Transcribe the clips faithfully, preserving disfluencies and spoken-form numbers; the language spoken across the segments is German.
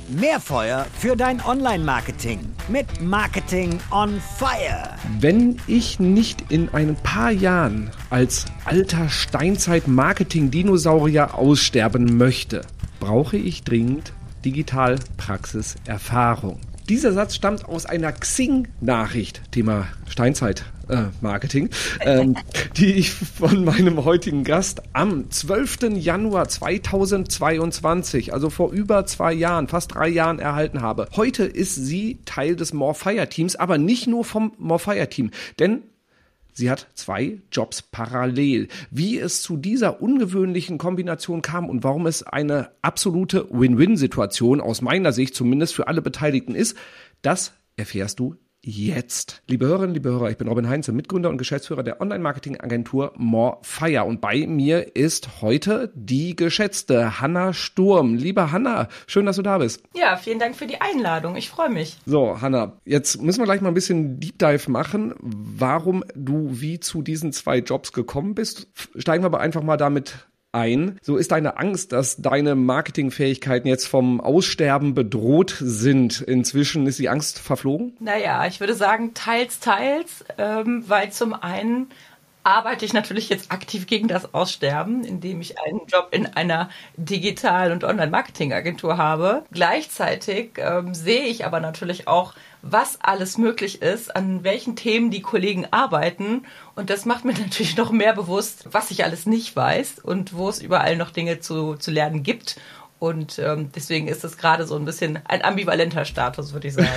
Mehr Feuer für dein Online-Marketing mit Marketing on Fire. Wenn ich nicht in ein paar Jahren als alter Steinzeit-Marketing-Dinosaurier aussterben möchte, brauche ich dringend Digital-Praxis-Erfahrung. Dieser Satz stammt aus einer Xing-Nachricht, Thema Steinzeit-Marketing, äh, ähm, die ich von meinem heutigen Gast am zwölften Januar zweitausendzweiundzwanzig, also vor über zwei Jahren, fast drei Jahren erhalten habe. Heute ist sie Teil des More Fire Teams, aber nicht nur vom More Fire Team, denn sie hat zwei Jobs parallel. Wie es zu dieser ungewöhnlichen Kombination kam und warum es eine absolute Win-Win-Situation aus meiner Sicht zumindest für alle Beteiligten ist, das erfährst du jetzt. Liebe Hörerinnen, liebe Hörer, ich bin Robin Heinze, Mitgründer und Geschäftsführer der Online-Marketing-Agentur More Fire. Und bei mir ist heute die geschätzte Hanna Sturm. Liebe Hanna, schön, dass du da bist. Ja, vielen Dank für die Einladung. Ich freue mich. So, Hanna, jetzt müssen wir gleich mal ein bisschen Deep Dive machen, warum du wie zu diesen zwei Jobs gekommen bist. Steigen wir aber einfach mal damit ein. So, ist deine Angst, dass deine Marketingfähigkeiten jetzt vom Aussterben bedroht sind? Inzwischen ist die Angst verflogen? Naja, ich würde sagen, teils, teils, ähm, weil zum einen arbeite ich natürlich jetzt aktiv gegen das Aussterben, indem ich einen Job in einer Digital- und Online-Marketing-Agentur habe. Gleichzeitig ähm, sehe ich aber natürlich auch, was alles möglich ist, an welchen Themen die Kollegen arbeiten. Und das macht mir natürlich noch mehr bewusst, was ich alles nicht weiß und wo es überall noch Dinge zu, zu lernen gibt. Und ähm, deswegen ist es gerade so ein bisschen ein ambivalenter Status, würde ich sagen.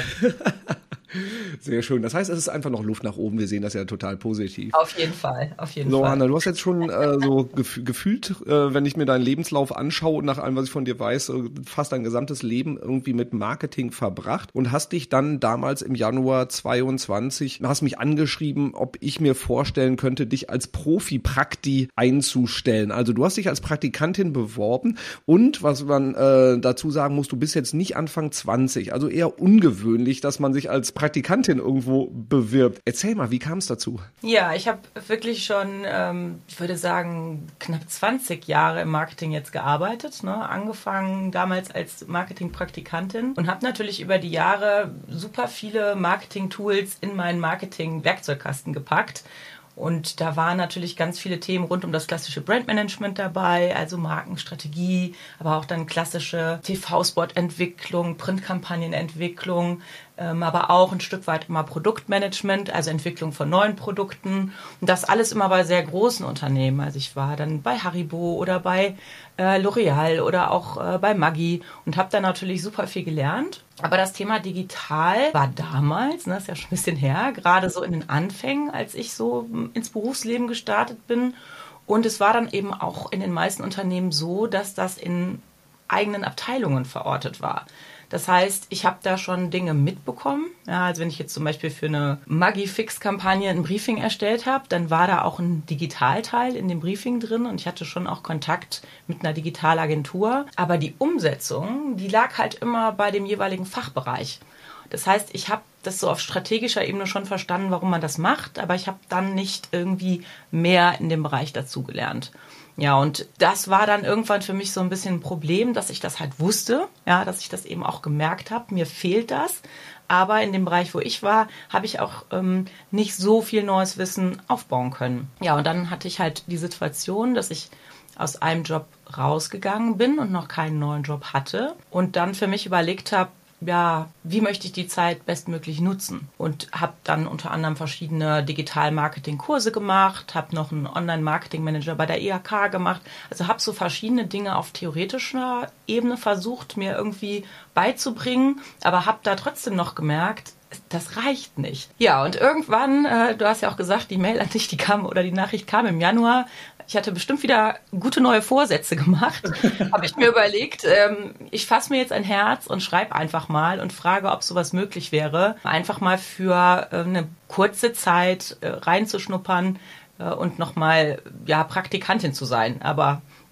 Sehr schön. Das heißt, es ist einfach noch Luft nach oben. Wir sehen das ja total positiv. Auf jeden Fall, auf jeden so, Fall. So, Hanna, du hast jetzt schon äh, so gef- gefühlt, äh, wenn ich mir deinen Lebenslauf anschaue und nach allem, was ich von dir weiß, äh, fast dein gesamtes Leben irgendwie mit Marketing verbracht und hast dich dann damals im Januar zweiundzwanzig, hast mich angeschrieben, ob ich mir vorstellen könnte, dich als Profi-Prakti einzustellen. Also du hast dich als Praktikantin beworben und, was man äh, dazu sagen muss, du bist jetzt nicht Anfang zwanzig, also eher ungewöhnlich, dass man sich als Praktikantin irgendwo bewirbt. Erzähl mal, wie kam es dazu? Ja, ich habe wirklich schon, ähm, ich würde sagen, knapp zwanzig Jahre im Marketing jetzt gearbeitet. Ne? Angefangen damals als Marketingpraktikantin und habe natürlich über die Jahre super viele Marketing-Tools in meinen Marketing-Werkzeugkasten gepackt. Und da waren natürlich ganz viele Themen rund um das klassische Brandmanagement dabei, also Markenstrategie, aber auch dann klassische T V-Spot-Entwicklung, Printkampagnenentwicklung, ähm, aber auch ein Stück weit immer Produktmanagement, also Entwicklung von neuen Produkten. Und das alles immer bei sehr großen Unternehmen. Also ich war dann bei Haribo oder bei äh, L'Oreal oder auch äh, bei Maggi und habe da natürlich super viel gelernt. Aber das Thema digital war damals, ne, ist ja schon ein bisschen her, gerade so in den Anfängen, als ich so ins Berufsleben gestartet bin. Und es war dann eben auch in den meisten Unternehmen so, dass das in eigenen Abteilungen verortet war. Das heißt, ich habe da schon Dinge mitbekommen. Ja, also wenn ich jetzt zum Beispiel für eine Maggi-Fix-Kampagne ein Briefing erstellt habe, dann war da auch ein Digitalteil in dem Briefing drin und ich hatte schon auch Kontakt mit einer Digitalagentur. Aber die Umsetzung, die lag halt immer bei dem jeweiligen Fachbereich. Das heißt, ich habe das so auf strategischer Ebene schon verstanden, warum man das macht, aber ich habe dann nicht irgendwie mehr in dem Bereich dazugelernt. Ja, und das war dann irgendwann für mich so ein bisschen ein Problem, dass ich das halt wusste, ja, dass ich das eben auch gemerkt habe, mir fehlt das. Aber in dem Bereich, wo ich war, habe ich auch ähm, nicht so viel neues Wissen aufbauen können. Ja, und dann hatte ich halt die Situation, dass ich aus einem Job rausgegangen bin und noch keinen neuen Job hatte und dann für mich überlegt habe, ja, wie möchte ich die Zeit bestmöglich nutzen? Und habe dann unter anderem verschiedene Digital-Marketing-Kurse gemacht, habe noch einen Online-Marketing-Manager bei der I H K gemacht. Also habe so verschiedene Dinge auf theoretischer Ebene versucht, mir irgendwie beizubringen, aber habe da trotzdem noch gemerkt, das reicht nicht. Ja, und irgendwann, äh, du hast ja auch gesagt, die Mail an dich, die kam oder die Nachricht kam im Januar. Ich hatte bestimmt wieder gute neue Vorsätze gemacht. Habe ich mir überlegt, ähm, ich fasse mir jetzt ein Herz und schreibe einfach mal und frage, ob sowas möglich wäre, einfach mal für äh, eine kurze Zeit äh, reinzuschnuppern äh, und nochmal ja, Praktikantin zu sein. Aber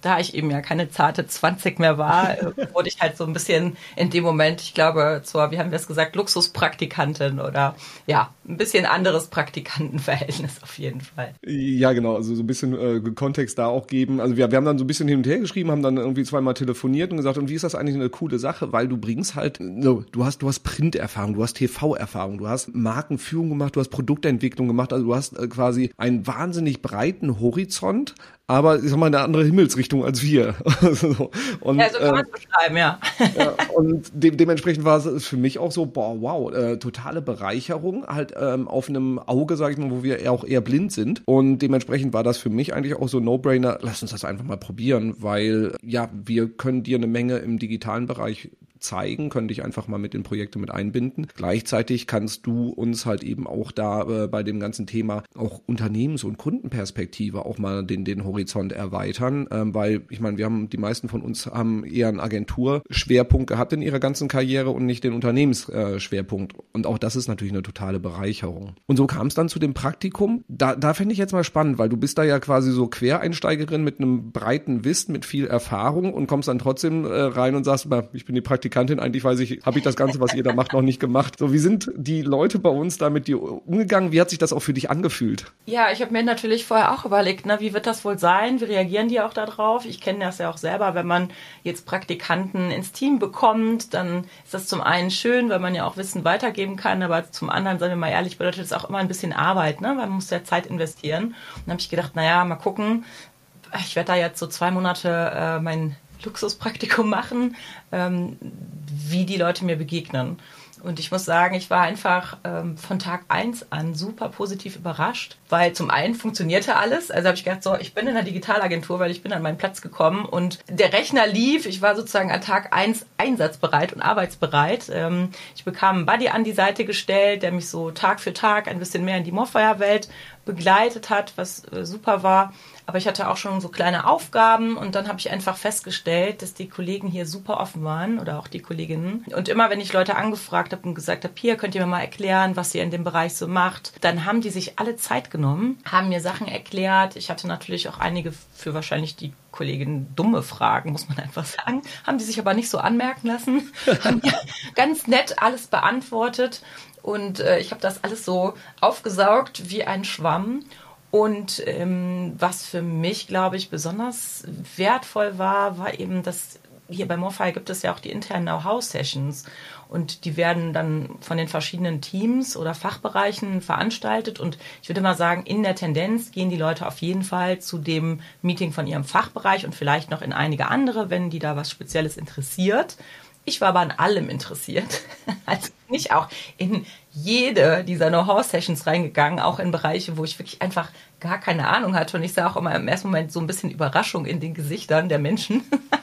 da ich eben ja keine zarte zwanzig mehr war, wurde ich halt so ein bisschen in dem Moment, ich glaube, zur, wie haben wir es gesagt, Luxuspraktikantin oder ja, ein bisschen anderes Praktikantenverhältnis auf jeden Fall. Ja, genau, also so ein bisschen äh, Kontext da auch geben. Also wir, wir haben dann so ein bisschen hin und her geschrieben, haben dann irgendwie zweimal telefoniert und gesagt, und wie ist das eigentlich eine coole Sache, weil du bringst halt, so, du hast, du hast Printerfahrung, du hast T V-Erfahrung, du hast Markenführung gemacht, du hast Produktentwicklung gemacht, also du hast äh, quasi einen wahnsinnig breiten Horizont, aber ich sag mal eine andere Himmelsrichtung als wir. so. Und, ja, so kann man es äh, beschreiben, ja. ja und de- dementsprechend war es für mich auch so, boah, wow, äh, totale Bereicherung, halt ähm, auf einem Auge, sag ich mal, wo wir eher auch eher blind sind. Und dementsprechend war das für mich eigentlich auch so ein No-Brainer, lass uns das einfach mal probieren, weil ja, wir können dir eine Menge im digitalen Bereich zeigen, können dich einfach mal mit den Projekten mit einbinden. Gleichzeitig kannst du uns halt eben auch da äh, bei dem ganzen Thema auch Unternehmens- und Kundenperspektive auch mal den, den Horizont erweitern, ähm, weil ich meine, wir haben, die meisten von uns haben eher einen Agenturschwerpunkt gehabt in ihrer ganzen Karriere und nicht den Unternehmensschwerpunkt. Und auch das ist natürlich eine totale Bereicherung. Und so kam es dann zu dem Praktikum. Da, da fände ich jetzt mal spannend, weil du bist da ja quasi so Quereinsteigerin mit einem breiten Wissen, mit viel Erfahrung und kommst dann trotzdem äh, rein und sagst, ich bin die Praktikantin, eigentlich weiß ich, habe ich das Ganze, was ihr da macht, noch nicht gemacht. So, wie sind die Leute bei uns da mit dir umgegangen? Wie hat sich das auch für dich angefühlt? Ja, ich habe mir natürlich vorher auch überlegt, ne, wie wird das wohl sein? Wie reagieren die auch darauf? Ich kenne das ja auch selber, wenn man jetzt Praktikanten ins Team bekommt, dann ist das zum einen schön, weil man ja auch Wissen weitergeben kann, aber zum anderen, sagen wir mal ehrlich, bedeutet es auch immer ein bisschen Arbeit, ne? Weil man muss ja Zeit investieren. Und dann habe ich gedacht, naja, mal gucken, ich werde da jetzt so zwei Monate äh, mein Luxuspraktikum machen, ähm, wie die Leute mir begegnen. Und ich muss sagen, ich war einfach ähm, von Tag eins an super positiv überrascht, weil zum einen funktionierte alles. Also habe ich gedacht, so, ich bin in der Digitalagentur, weil ich bin an meinen Platz gekommen und der Rechner lief. Ich war sozusagen an Tag eins einsatzbereit und arbeitsbereit. Ähm, ich bekam einen Buddy an die Seite gestellt, der mich so Tag für Tag ein bisschen mehr in die Morfire-Welt begleitet hat, was äh, super war. Aber ich hatte auch schon so kleine Aufgaben und dann habe ich einfach festgestellt, dass die Kollegen hier super offen waren oder auch die Kolleginnen. Und immer, wenn ich Leute angefragt habe und gesagt habe, hier, könnt ihr mir mal erklären, was ihr in dem Bereich so macht, dann haben die sich alle Zeit genommen, haben mir Sachen erklärt. Ich hatte natürlich auch einige für wahrscheinlich die Kolleginnen dumme Fragen, muss man einfach sagen. Haben die sich aber nicht so anmerken lassen. Haben mir ganz nett alles beantwortet und äh, ich habe das alles so aufgesaugt wie ein Schwamm. Und ähm, was für mich, glaube ich, besonders wertvoll war, war eben, dass hier bei Morfire gibt es ja auch die internen Know-how-Sessions. Und die werden dann von den verschiedenen Teams oder Fachbereichen veranstaltet. Und ich würde mal sagen, in der Tendenz gehen die Leute auf jeden Fall zu dem Meeting von ihrem Fachbereich und vielleicht noch in einige andere, wenn die da was Spezielles interessiert. Ich war aber an allem interessiert. Also bin ich auch in jede dieser Know-how-Sessions reingegangen, auch in Bereiche, wo ich wirklich einfach gar keine Ahnung hatte. Und ich sah auch immer im ersten Moment so ein bisschen Überraschung in den Gesichtern der Menschen.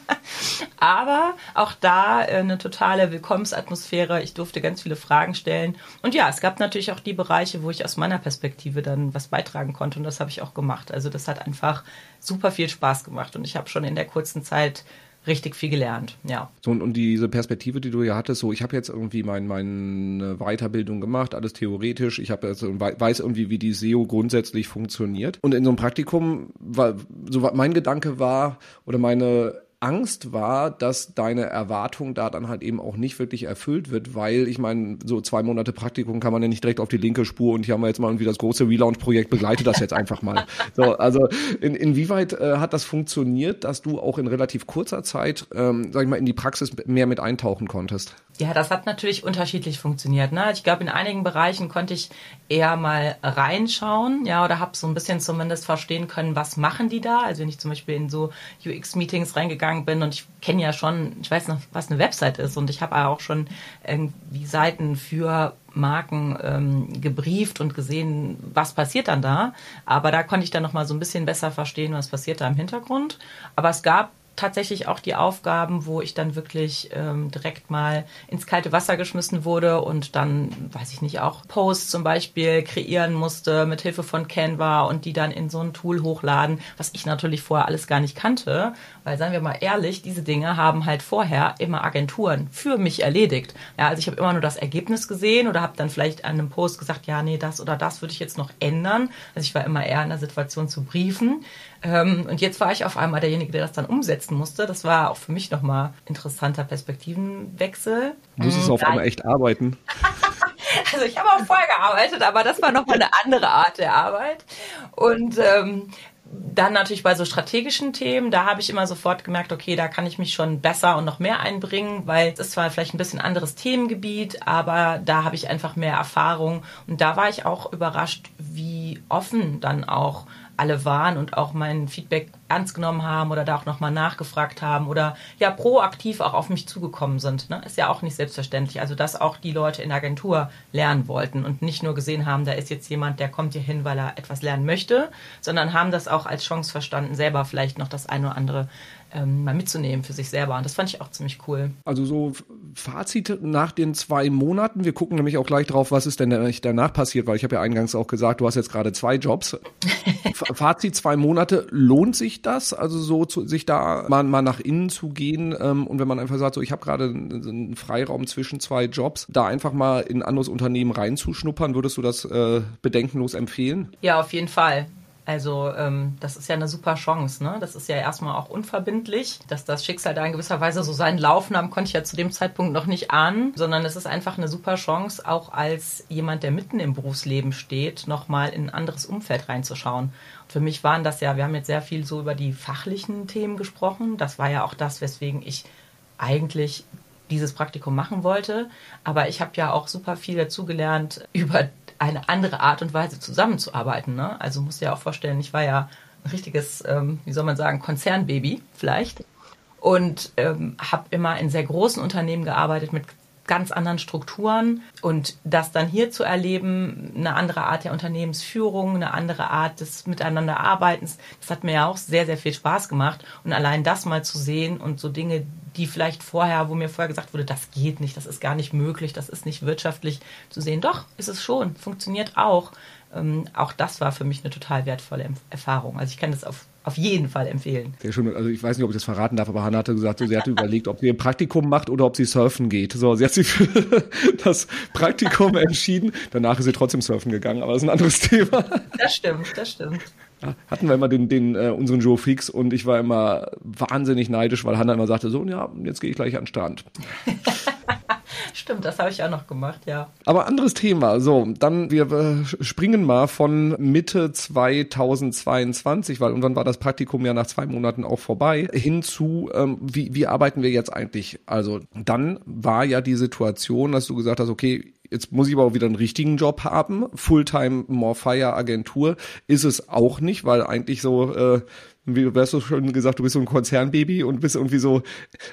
Aber auch da eine totale Willkommensatmosphäre. Ich durfte ganz viele Fragen stellen. Und ja, es gab natürlich auch die Bereiche, wo ich aus meiner Perspektive dann was beitragen konnte. Und das habe ich auch gemacht. Also das hat einfach super viel Spaß gemacht. Und ich habe schon in der kurzen Zeit richtig viel gelernt, ja. So, und, und diese Perspektive, die du ja hattest, so, ich habe jetzt irgendwie mein, meine Weiterbildung gemacht, alles theoretisch, ich habe jetzt, weiß irgendwie, wie die S E O grundsätzlich funktioniert. Und in so einem Praktikum, war, so mein Gedanke war, oder meine Angst war, dass deine Erwartung da dann halt eben auch nicht wirklich erfüllt wird, weil ich meine, so zwei Monate Praktikum kann man ja nicht direkt auf die linke Spur und hier haben wir jetzt mal irgendwie das große Relaunch-Projekt, begleite das jetzt einfach mal. So, also in, inwieweit äh, hat das funktioniert, dass du auch in relativ kurzer Zeit, ähm, sag ich mal, in die Praxis mehr mit eintauchen konntest? Ja, das hat natürlich unterschiedlich funktioniert, ne? Ich glaube, in einigen Bereichen konnte ich eher mal reinschauen, ja, oder habe so ein bisschen zumindest verstehen können, was machen die da? Also wenn ich zum Beispiel in so U X-Meetings reingegangen bin und ich kenne ja schon, ich weiß noch, was eine Website ist und ich habe auch schon irgendwie Seiten für Marken ähm, gebrieft und gesehen, was passiert dann da. Aber da konnte ich dann noch mal so ein bisschen besser verstehen, was passiert da im Hintergrund. Aber es gab tatsächlich auch die Aufgaben, wo ich dann wirklich ähm, direkt mal ins kalte Wasser geschmissen wurde und dann, weiß ich nicht, auch Posts zum Beispiel kreieren musste mit Hilfe von Canva und die dann in so ein Tool hochladen, was ich natürlich vorher alles gar nicht kannte, weil, seien wir mal ehrlich, diese Dinge haben halt vorher immer Agenturen für mich erledigt. Ja, also ich habe immer nur das Ergebnis gesehen oder habe dann vielleicht an einem Post gesagt, ja, nee, das oder das würde ich jetzt noch ändern. Also ich war immer eher in der Situation zu briefen. Ähm, und jetzt war ich auf einmal derjenige, der das dann umsetzen musste. Das war auch für mich nochmal interessanter Perspektivenwechsel. Du musstest mhm, auf einmal echt arbeiten. Also ich habe auch vorher gearbeitet, aber das war nochmal eine andere Art der Arbeit. Und ähm, dann natürlich bei so strategischen Themen, da habe ich immer sofort gemerkt, okay, da kann ich mich schon besser und noch mehr einbringen, weil es ist zwar vielleicht ein bisschen anderes Themengebiet, aber da habe ich einfach mehr Erfahrung. Und da war ich auch überrascht, wie offen dann auch alle waren und auch mein Feedback ernst genommen haben oder da auch nochmal nachgefragt haben oder ja proaktiv auch auf mich zugekommen sind. Ne? Ist ja auch nicht selbstverständlich. Also dass auch die Leute in der Agentur lernen wollten und nicht nur gesehen haben, da ist jetzt jemand, der kommt hier hin, weil er etwas lernen möchte, sondern haben das auch als Chance verstanden, selber vielleicht noch das eine oder andere ähm, mal mitzunehmen für sich selber. Und das fand ich auch ziemlich cool. Also so Fazit nach den zwei Monaten. Wir gucken nämlich auch gleich drauf, was ist denn danach passiert, weil ich habe ja eingangs auch gesagt, du hast jetzt gerade zwei Jobs. Fazit zwei Monate, lohnt sich das? Also so zu, sich da mal, mal nach innen zu gehen ähm, und wenn man einfach sagt, so ich habe gerade einen Freiraum zwischen zwei Jobs, da einfach mal in ein anderes Unternehmen reinzuschnuppern, würdest du das äh, bedenkenlos empfehlen? Ja, auf jeden Fall. Also ähm, das ist ja eine super Chance, ne? Das ist ja erstmal auch unverbindlich. Dass das Schicksal da in gewisser Weise so seinen Lauf nahm, konnte ich ja zu dem Zeitpunkt noch nicht ahnen, sondern es ist einfach eine super Chance, auch als jemand, der mitten im Berufsleben steht, nochmal in ein anderes Umfeld reinzuschauen. Und für mich waren das ja, wir haben jetzt sehr viel so über die fachlichen Themen gesprochen. Das war ja auch das, weswegen ich eigentlich dieses Praktikum machen wollte. Aber ich habe ja auch super viel dazugelernt über eine andere Art und Weise zusammenzuarbeiten. Ne? Also musst du dir auch vorstellen, ich war ja ein richtiges, ähm, wie soll man sagen, Konzernbaby vielleicht und ähm, habe immer in sehr großen Unternehmen gearbeitet mit ganz anderen Strukturen und das dann hier zu erleben, eine andere Art der Unternehmensführung, eine andere Art des Miteinanderarbeitens, das hat mir ja auch sehr, sehr viel Spaß gemacht und allein das mal zu sehen und so Dinge, die vielleicht vorher, wo mir vorher gesagt wurde, das geht nicht, das ist gar nicht möglich, das ist nicht wirtschaftlich, zu sehen, doch, ist es schon, funktioniert auch. Ähm, auch das war für mich eine total wertvolle Erfahrung. Also ich kann das auf Auf jeden Fall empfehlen. Sehr schön. Also ich weiß nicht, ob ich das verraten darf, aber Hanna hatte gesagt, so, sie hatte überlegt, ob sie ein Praktikum macht oder ob sie surfen geht. So, sie hat sich für das Praktikum entschieden. Danach ist sie trotzdem surfen gegangen, aber das ist ein anderes Thema. Das stimmt, das stimmt. Ja, hatten wir immer den, den äh, unseren Joe Fix und ich war immer wahnsinnig neidisch, weil Hanna immer sagte, so, ja, jetzt gehe ich gleich an den Strand. Stimmt, das habe ich auch noch gemacht, ja. Aber anderes Thema. So, dann wir äh, springen mal von Mitte zweitausendzweiundzwanzig, weil irgendwann war das Praktikum ja nach zwei Monaten auch vorbei, hin zu, ähm, wie, wie arbeiten wir jetzt eigentlich? Also dann war ja die Situation, dass du gesagt hast, okay, jetzt muss ich aber auch wieder einen richtigen Job haben. Fulltime Morfire Agentur ist es auch nicht, weil eigentlich so, äh, wie du hast schon gesagt, du bist so ein Konzernbaby und bist irgendwie so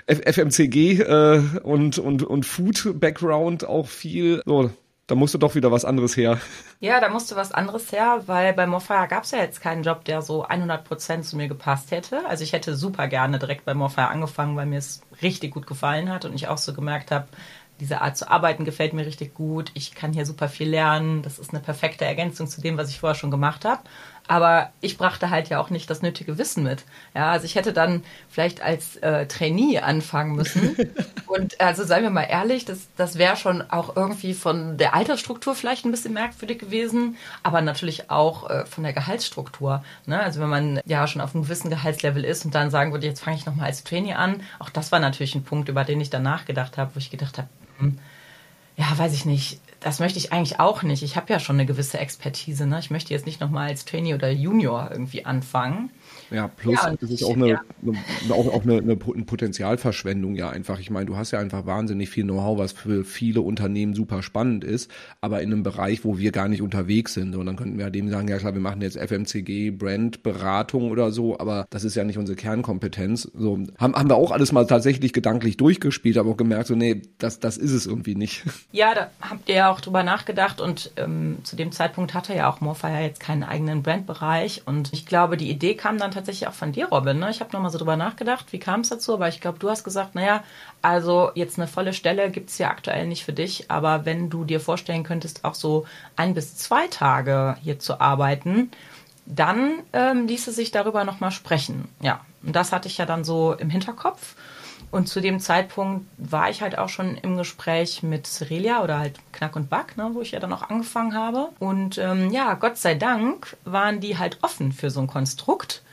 F M C G äh, und, und, und Food-Background auch viel. So, da musste doch wieder was anderes her. Ja, da musste was anderes her, weil bei Morfire gab es ja jetzt keinen Job, der so hundert Prozent zu mir gepasst hätte. Also ich hätte super gerne direkt bei Morfire angefangen, weil mir es richtig gut gefallen hat und ich auch so gemerkt habe, diese Art zu arbeiten gefällt mir richtig gut. Ich kann hier super viel lernen. Das ist eine perfekte Ergänzung zu dem, was ich vorher schon gemacht habe. Aber ich brachte halt ja auch nicht das nötige Wissen mit. Ja, also ich hätte dann vielleicht als äh, Trainee anfangen müssen. Und also seien wir mal ehrlich, das, das wäre schon auch irgendwie von der Altersstruktur vielleicht ein bisschen merkwürdig gewesen, aber natürlich auch äh, von der Gehaltsstruktur. Ne? Also wenn man ja schon auf einem gewissen Gehaltslevel ist und dann sagen würde, jetzt fange ich nochmal als Trainee an. Auch das war natürlich ein Punkt, über den ich dann nachgedacht habe, wo ich gedacht habe, hm, ja, weiß ich nicht, das möchte ich eigentlich auch nicht. Ich habe ja schon eine gewisse Expertise. Ne? Ich möchte jetzt nicht nochmal als Trainee oder Junior irgendwie anfangen. Ja, plus ja, das ist auch, eine, ja. eine, auch, auch eine, eine Potenzialverschwendung ja einfach. Ich meine, du hast ja einfach wahnsinnig viel Know-how, was für viele Unternehmen super spannend ist, aber in einem Bereich, wo wir gar nicht unterwegs sind. Und dann könnten wir dem sagen, ja klar, wir machen jetzt F M C G, Brandberatung oder so, aber das ist ja nicht unsere Kernkompetenz. So haben, haben wir auch alles mal tatsächlich gedanklich durchgespielt, aber auch gemerkt, so nee, das, das ist es irgendwie nicht. Ja, da habt ihr ja auch drüber nachgedacht und ähm, zu dem Zeitpunkt hatte ja auch Morfire jetzt keinen eigenen Brandbereich und ich glaube, die Idee kam dann tatsächlich auch von dir, Robin. Ne? Ich habe nochmal so drüber nachgedacht, wie kam es dazu, aber ich glaube, du hast gesagt, naja, also jetzt eine volle Stelle gibt es ja aktuell nicht für dich, aber wenn du dir vorstellen könntest, auch so ein bis zwei Tage hier zu arbeiten, dann ähm, ließe sich darüber nochmal sprechen. Ja, und das hatte ich ja dann so im Hinterkopf. Und zu dem Zeitpunkt war ich halt auch schon im Gespräch mit Cerelia oder halt Knack und Back, ne, wo ich ja dann auch angefangen habe. Und ähm, ja, Gott sei Dank waren die halt offen für so ein Konstrukt.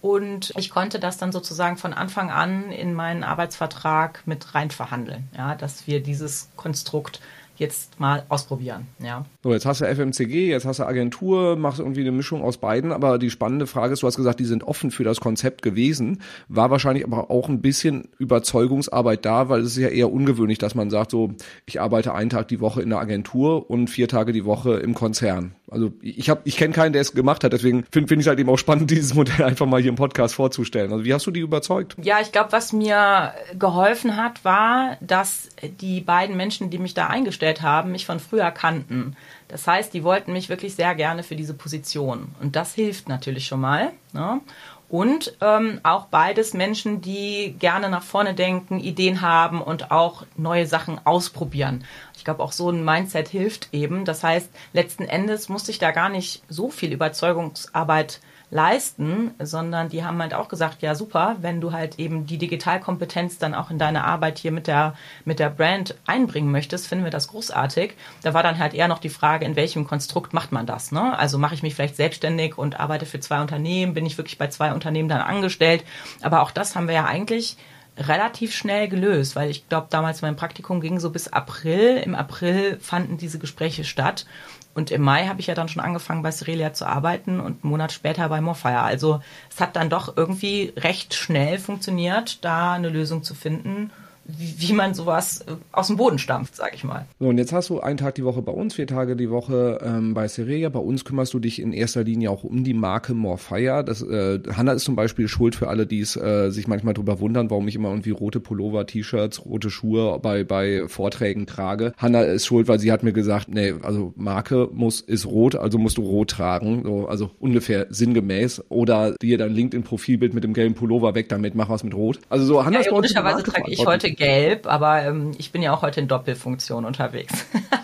Und ich konnte das dann sozusagen von Anfang an in meinen Arbeitsvertrag mit rein verhandeln, ja, dass wir dieses Konstrukt jetzt mal ausprobieren, ja. So, jetzt hast du F M C G, jetzt hast du Agentur, machst irgendwie eine Mischung aus beiden, aber die spannende Frage ist, du hast gesagt, die sind offen für das Konzept gewesen, war wahrscheinlich aber auch ein bisschen Überzeugungsarbeit da, weil es ist ja eher ungewöhnlich, dass man sagt, so, ich arbeite einen Tag die Woche in der Agentur und vier Tage die Woche im Konzern. Also ich habe, ich kenne keinen, der es gemacht hat, deswegen finde find ich es halt eben auch spannend, dieses Modell einfach mal hier im Podcast vorzustellen. Also wie hast du die überzeugt? Ja, ich glaube, was mir geholfen hat, war, dass die beiden Menschen, die mich da eingestellt haben, mich von früher kannten. Das heißt, die wollten mich wirklich sehr gerne für diese Position. Und das hilft natürlich schon mal, ne? Und ähm, auch beides Menschen, die gerne nach vorne denken, Ideen haben und auch neue Sachen ausprobieren. Ich glaube, auch so ein Mindset hilft eben. Das heißt, letzten Endes musste ich da gar nicht so viel Überzeugungsarbeit leisten, sondern die haben halt auch gesagt, ja super, wenn du halt eben die Digitalkompetenz dann auch in deine Arbeit hier mit der mit der Brand einbringen möchtest, finden wir das großartig. Da war dann halt eher noch die Frage, in welchem Konstrukt macht man das, ne? Also mache ich mich vielleicht selbstständig und arbeite für zwei Unternehmen, bin ich wirklich bei zwei Unternehmen dann angestellt, aber auch das haben wir ja eigentlich relativ schnell gelöst, weil ich glaube, damals mein Praktikum ging so bis April. Im April fanden diese Gespräche statt. Und im Mai habe ich ja dann schon angefangen, bei Cerelia zu arbeiten und einen Monat später bei Morfire. Also es hat dann doch irgendwie recht schnell funktioniert, da eine Lösung zu finden, wie, wie man sowas aus dem Boden stampft, sag ich mal. So, und jetzt hast du einen Tag die Woche bei uns, vier Tage die Woche ähm, bei Cerelia. Bei uns kümmerst du dich in erster Linie auch um die Marke Morfire. Das, äh, Hanna ist zum Beispiel schuld für alle, die es äh, sich manchmal darüber wundern, warum ich immer irgendwie rote Pullover, T-Shirts, rote Schuhe bei bei Vorträgen trage. Hanna ist schuld, weil sie hat mir gesagt, nee, also Marke muss ist rot, also musst du rot tragen. So, also ungefähr sinngemäß. Oder dir dein LinkedIn-Profilbild mit dem gelben Pullover weg damit, mach was mit rot. Also so Hanna ja, ist bei uns ironischerweise trage ich heute gelb, aber ähm, ich bin ja auch heute in Doppelfunktion unterwegs.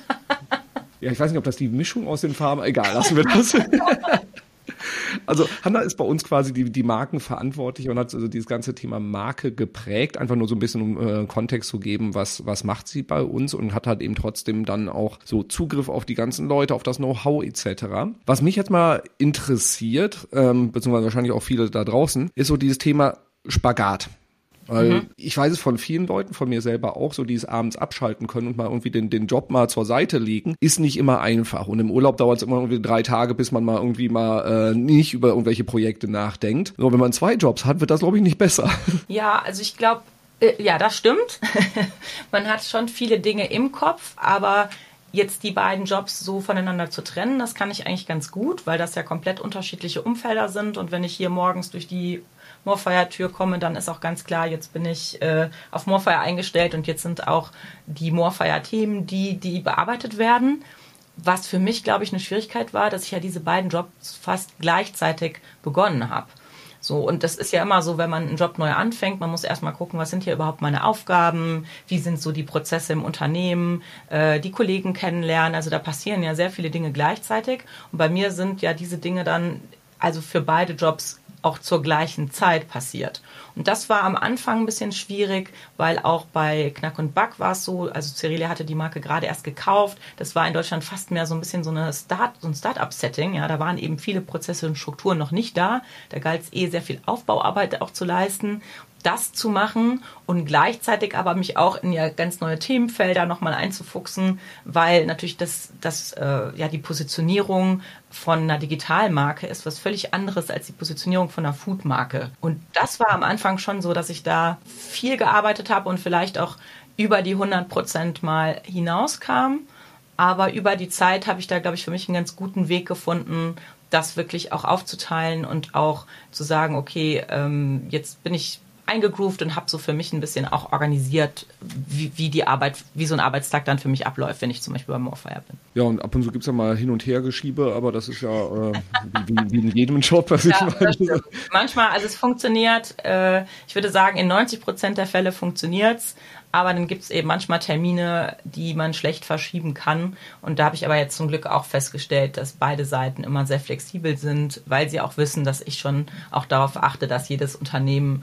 Ja, ich weiß nicht, ob das die Mischung aus den Farben, egal, lassen wir das. Also Hanna ist bei uns quasi die, die Markenverantwortliche und hat also dieses ganze Thema Marke geprägt, einfach nur so ein bisschen um äh, Kontext zu geben, was was macht sie bei uns und hat halt eben trotzdem dann auch so Zugriff auf die ganzen Leute, auf das Know-how et cetera. Was mich jetzt mal interessiert, ähm, beziehungsweise wahrscheinlich auch viele da draußen, ist so dieses Thema Spagat. Weil mhm. ich weiß es von vielen Leuten, von mir selber auch, so die es abends abschalten können und mal irgendwie den, den Job mal zur Seite legen, ist nicht immer einfach. Und im Urlaub dauert es immer irgendwie drei Tage, bis man mal irgendwie mal äh, nicht über irgendwelche Projekte nachdenkt. So, wenn man zwei Jobs hat, wird das, glaube ich, nicht besser. Ja, also ich glaube, äh, ja, das stimmt. Man hat schon viele Dinge im Kopf, aber jetzt die beiden Jobs so voneinander zu trennen, das kann ich eigentlich ganz gut, weil das ja komplett unterschiedliche Umfelder sind. Und wenn ich hier morgens durch die Morfire-Tür komme, dann ist auch ganz klar, jetzt bin ich äh, auf Morfire eingestellt und jetzt sind auch die Morfire-Themen, die, die bearbeitet werden. Was für mich, glaube ich, eine Schwierigkeit war, dass ich ja diese beiden Jobs fast gleichzeitig begonnen habe. So, und das ist ja immer so, wenn man einen Job neu anfängt, man muss erstmal gucken, was sind hier überhaupt meine Aufgaben, wie sind so die Prozesse im Unternehmen, äh, die Kollegen kennenlernen, also da passieren ja sehr viele Dinge gleichzeitig und bei mir sind ja diese Dinge dann also für beide Jobs auch zur gleichen Zeit passiert. Und das war am Anfang ein bisschen schwierig, weil auch bei Knack und Back war es so, also Cerelia hatte die Marke gerade erst gekauft, das war in Deutschland fast mehr so ein bisschen so, eine Start, so ein Start-up-Setting, ja, da waren eben viele Prozesse und Strukturen noch nicht da, da galt es eh sehr viel Aufbauarbeit auch zu leisten, das zu machen und gleichzeitig aber mich auch in ja ganz neue Themenfelder nochmal einzufuchsen, weil natürlich das, das äh, ja die Positionierung von einer Digitalmarke ist was völlig anderes als die Positionierung von einer Foodmarke. Und das war am Anfang schon so, dass ich da viel gearbeitet habe und vielleicht auch über die hundert Prozent mal hinauskam. Aber über die Zeit habe ich da, glaube ich, für mich einen ganz guten Weg gefunden, das wirklich auch aufzuteilen und auch zu sagen, okay, ähm, jetzt bin ich eingegroovt und habe so für mich ein bisschen auch organisiert, wie, wie die Arbeit, wie so ein Arbeitstag dann für mich abläuft, wenn ich zum Beispiel bei Morfire bin. Ja, und ab und zu gibt es ja mal Hin- und Hergeschiebe, aber das ist ja äh, wie, wie in jedem Job. Was ja, ich meine. Manchmal, also es funktioniert, äh, ich würde sagen, in neunzig Prozent der Fälle funktioniert's, aber dann gibt es eben manchmal Termine, die man schlecht verschieben kann. Und da habe ich aber jetzt zum Glück auch festgestellt, dass beide Seiten immer sehr flexibel sind, weil sie auch wissen, dass ich schon auch darauf achte, dass jedes Unternehmen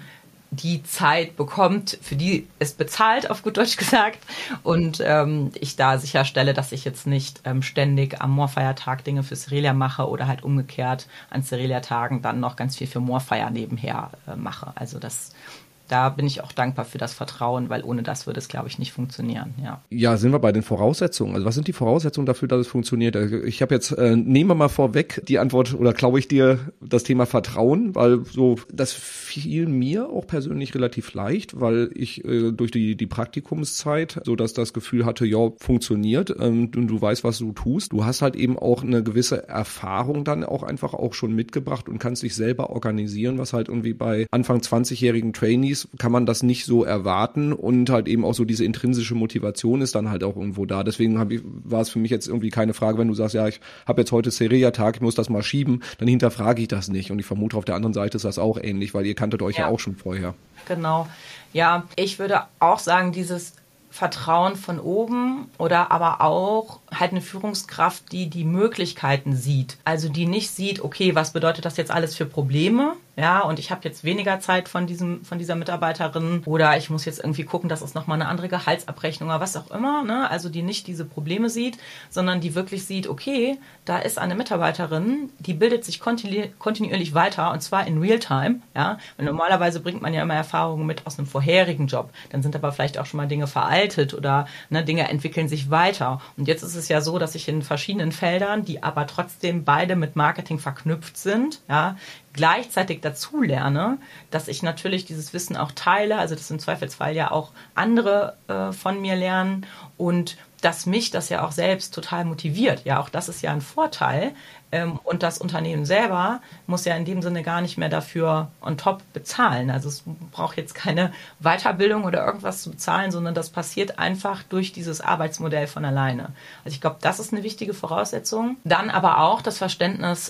die Zeit bekommt, für die es bezahlt, auf gut Deutsch gesagt. Und ähm, ich da sicherstelle, dass ich jetzt nicht ähm, ständig am Moorfeiertag Dinge für Cerelia mache oder halt umgekehrt an Cerelia-Tagen dann noch ganz viel für Moorfeier nebenher äh, mache. Also das... Da bin ich auch dankbar für das Vertrauen, weil ohne das würde es, glaube ich, nicht funktionieren. Ja, ja, sind wir bei den Voraussetzungen. Also was sind die Voraussetzungen dafür, dass es funktioniert? Ich habe jetzt, äh, nehmen wir mal vorweg die Antwort oder glaube ich dir das Thema Vertrauen, weil so das fiel mir auch persönlich relativ leicht, weil ich äh, durch die die Praktikumszeit so dass das Gefühl hatte, ja, funktioniert ähm, und du weißt, was du tust. Du hast halt eben auch eine gewisse Erfahrung dann auch einfach auch schon mitgebracht und kannst dich selber organisieren, was halt irgendwie bei Anfang zwanzigjährigen Trainees kann man das nicht so erwarten und halt eben auch so diese intrinsische Motivation ist dann halt auch irgendwo da. Deswegen hab ich, war es für mich jetzt irgendwie keine Frage, wenn du sagst, ja, ich habe jetzt heute Cerelia-Tag, ich muss das mal schieben, dann hinterfrage ich das nicht. Und ich vermute, auf der anderen Seite ist das auch ähnlich, weil ihr kanntet euch ja, ja auch schon vorher. Genau. Ja, ich würde auch sagen, dieses Vertrauen von oben oder aber auch halt eine Führungskraft, die die Möglichkeiten sieht. Also die nicht sieht, okay, was bedeutet das jetzt alles für Probleme? Ja, und ich habe jetzt weniger Zeit von diesem, von dieser Mitarbeiterin oder ich muss jetzt irgendwie gucken, das ist nochmal eine andere Gehaltsabrechnung oder was auch immer, ne? Also die nicht diese Probleme sieht, sondern die wirklich sieht, okay, da ist eine Mitarbeiterin, die bildet sich kontinu- kontinuierlich weiter und zwar in Realtime, ja. Und normalerweise bringt man ja immer Erfahrungen mit aus einem vorherigen Job. Dann sind aber vielleicht auch schon mal Dinge veraltet oder ne, Dinge entwickeln sich weiter. Und jetzt ist es ja so, dass ich in verschiedenen Feldern, die aber trotzdem beide mit Marketing verknüpft sind, ja, gleichzeitig dazu lerne, dass ich natürlich dieses Wissen auch teile, also dass im Zweifelsfall ja auch andere äh, von mir lernen und dass mich das ja auch selbst total motiviert. Ja, auch das ist ja ein Vorteil. Ähm, und das Unternehmen selber muss ja in dem Sinne gar nicht mehr dafür on top bezahlen. Also es braucht jetzt keine Weiterbildung oder irgendwas zu bezahlen, sondern das passiert einfach durch dieses Arbeitsmodell von alleine. Also ich glaube, das ist eine wichtige Voraussetzung. Dann aber auch das Verständnis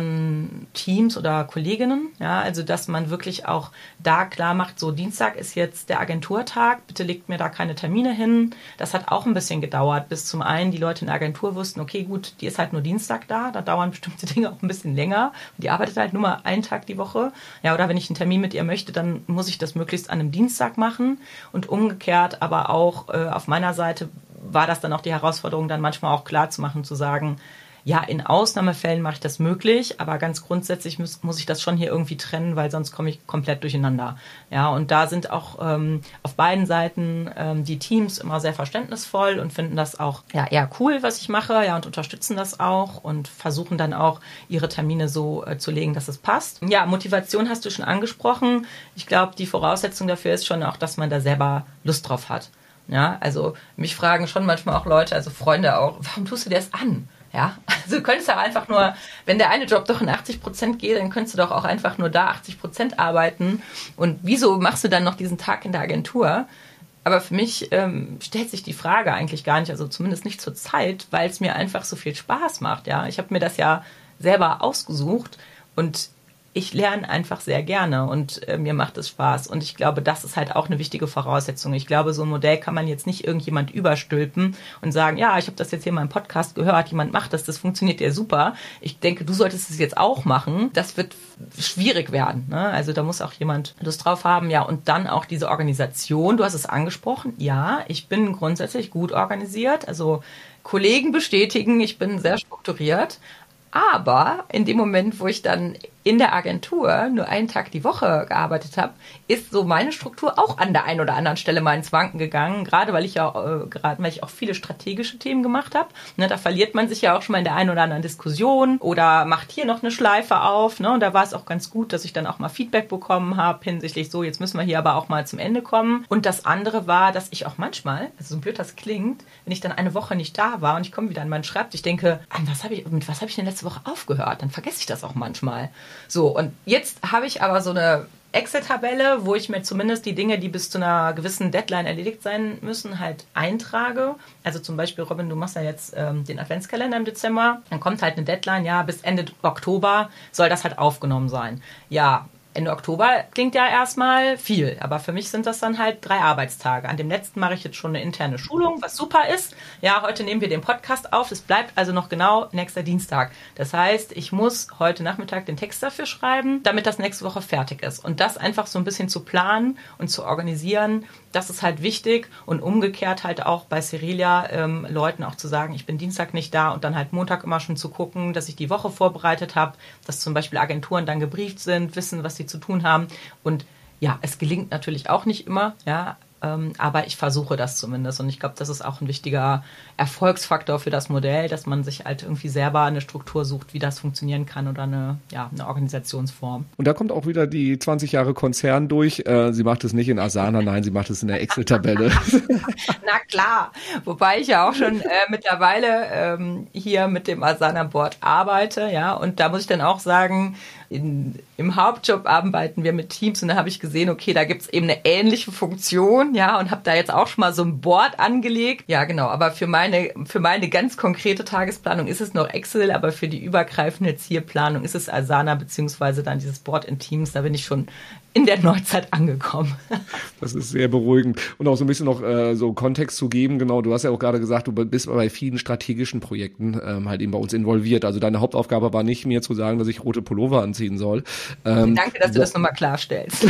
von Teams oder Kolleginnen. Ja, also dass man wirklich auch da klar macht, so Dienstag ist jetzt der Agenturtag, bitte legt mir da keine Termine hin. Das hat auch ein bisschen gedauert, bis zum einen die Leute in der Agentur wussten, okay, gut, die ist halt nur Dienstag da, da dauern bestimmte Dinge auch ein bisschen länger. Die arbeitet halt nur mal einen Tag die Woche. Ja, oder wenn ich einen Termin mit ihr möchte, dann muss ich das möglichst an einem Dienstag machen. Und umgekehrt aber auch äh, auf meiner Seite war das dann auch die Herausforderung, dann manchmal auch klar zu machen, zu sagen, ja, in Ausnahmefällen mache ich das möglich, aber ganz grundsätzlich muss, muss ich das schon hier irgendwie trennen, weil sonst komme ich komplett durcheinander. Ja, und da sind auch ähm, auf beiden Seiten ähm, die Teams immer sehr verständnisvoll und finden das auch ja, eher cool, was ich mache, ja, und unterstützen das auch und versuchen dann auch, ihre Termine so äh, zu legen, dass es passt. Ja, Motivation hast du schon angesprochen. Ich glaube, die Voraussetzung dafür ist schon auch, dass man da selber Lust drauf hat. Ja, also mich fragen schon manchmal auch Leute, also Freunde auch, warum tust du dir das an? Ja, also du könntest auch einfach nur, wenn der eine Job doch in achtzig Prozent geht, dann könntest du doch auch einfach nur da achtzig Prozent arbeiten. Und wieso machst du dann noch diesen Tag in der Agentur? Aber für mich ähm, stellt sich die Frage eigentlich gar nicht, also zumindest nicht zur Zeit, weil es mir einfach so viel Spaß macht. Ja, ich habe mir das ja selber ausgesucht und ich lerne einfach sehr gerne und äh, mir macht es Spaß. Und ich glaube, das ist halt auch eine wichtige Voraussetzung. Ich glaube, so ein Modell kann man jetzt nicht irgendjemand überstülpen und sagen, ja, ich habe das jetzt hier in meinem Podcast gehört, jemand macht das, das funktioniert ja super. Ich denke, du solltest es jetzt auch machen. Das wird schwierig werden. Ne? Also da muss auch jemand Lust drauf haben. Ja, und dann auch diese Organisation. Du hast es angesprochen. Ja, ich bin grundsätzlich gut organisiert. Also Kollegen bestätigen, ich bin sehr strukturiert. Aber in dem Moment, wo ich dann in der Agentur nur einen Tag die Woche gearbeitet habe, ist so meine Struktur auch an der einen oder anderen Stelle mal ins Wanken gegangen, gerade weil ich ja äh, gerade weil ich auch viele strategische Themen gemacht habe. Ne, da verliert man sich ja auch schon mal in der einen oder anderen Diskussion oder macht hier noch eine Schleife auf. Ne, und da war es auch ganz gut, dass ich dann auch mal Feedback bekommen habe hinsichtlich so, jetzt müssen wir hier aber auch mal zum Ende kommen. Und das andere war, dass ich auch manchmal, also so blöd das klingt, wenn ich dann eine Woche nicht da war und ich komme wieder an meinen Schreibtisch, ich denke, an was habe ich, mit was habe ich denn letzte Woche aufgehört? Dann vergesse ich das auch manchmal. So, und jetzt habe ich aber so eine Excel-Tabelle, wo ich mir zumindest die Dinge, die bis zu einer gewissen Deadline erledigt sein müssen, halt eintrage. Also zum Beispiel, Robin, du machst ja jetzt ähm, den Adventskalender im Dezember. Dann kommt halt eine Deadline, ja, bis Ende Oktober soll das halt aufgenommen sein. Ja, Ende Oktober klingt ja erstmal viel, aber für mich sind das dann halt drei Arbeitstage. An dem letzten mache ich jetzt schon eine interne Schulung, was super ist. Ja, heute nehmen wir den Podcast auf. Es bleibt also noch genau nächster Dienstag. Das heißt, ich muss heute Nachmittag den Text dafür schreiben, damit das nächste Woche fertig ist. Und das einfach so ein bisschen zu planen und zu organisieren, das ist halt wichtig. Und umgekehrt halt auch bei Cerelia ähm, Leuten auch zu sagen, ich bin Dienstag nicht da und dann halt Montag immer schon zu gucken, dass ich die Woche vorbereitet habe, dass zum Beispiel Agenturen dann gebrieft sind, wissen, was sie zu tun haben. Und ja, es gelingt natürlich auch nicht immer, ja, ähm, aber ich versuche das zumindest. Und ich glaube, das ist auch ein wichtiger Erfolgsfaktor für das Modell, dass man sich halt irgendwie selber eine Struktur sucht, wie das funktionieren kann oder eine, ja, eine Organisationsform. Und da kommt auch wieder die zwanzig Jahre Konzern durch. Äh, sie macht es nicht in Asana, nein, sie macht es in der Excel-Tabelle. Na klar, wobei ich ja auch schon äh, mittlerweile ähm, hier mit dem Asana-Board arbeite, ja, und da muss ich dann auch sagen, in, im Hauptjob arbeiten wir mit Teams und da habe ich gesehen, okay, da gibt es eben eine ähnliche Funktion, ja, und habe da jetzt auch schon mal so ein Board angelegt. Ja, genau, aber für meine, für meine ganz konkrete Tagesplanung ist es noch Excel, aber für die übergreifende Zielplanung ist es Asana beziehungsweise dann dieses Board in Teams, da bin ich schon in der Neuzeit angekommen. Das ist sehr beruhigend. Und auch so ein bisschen noch äh, so Kontext zu geben, genau, du hast ja auch gerade gesagt, du bist bei vielen strategischen Projekten ähm, halt eben bei uns involviert. Also deine Hauptaufgabe war nicht, mir zu sagen, dass ich rote Pullover anziehen soll. Ähm, Danke, dass du das nochmal klarstellst.